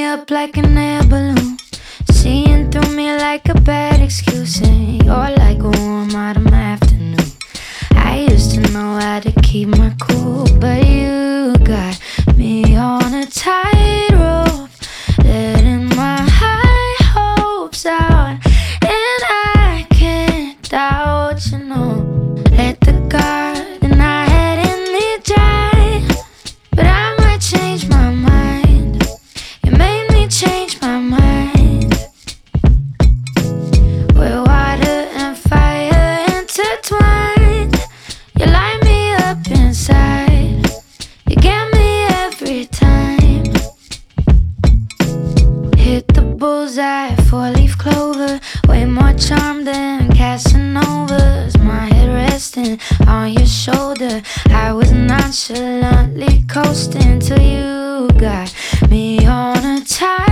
up like an air balloon, seeing through me like a bad excuse. And you're like a warm autumn afternoon. I used to know how to keep my cool, but you got me on a tightrope, letting my high hopes out, and I can't doubt, you know. Let the garden I had in me dry, but I might change my mind. You made me change my mind. We're water and fire intertwined. You light me up inside. You get me every time. Hit the bullseye, four-leaf clover, way more charm than Casanovas. My head resting on your shoulder, I was nonchalantly coasting till you got me on a tie.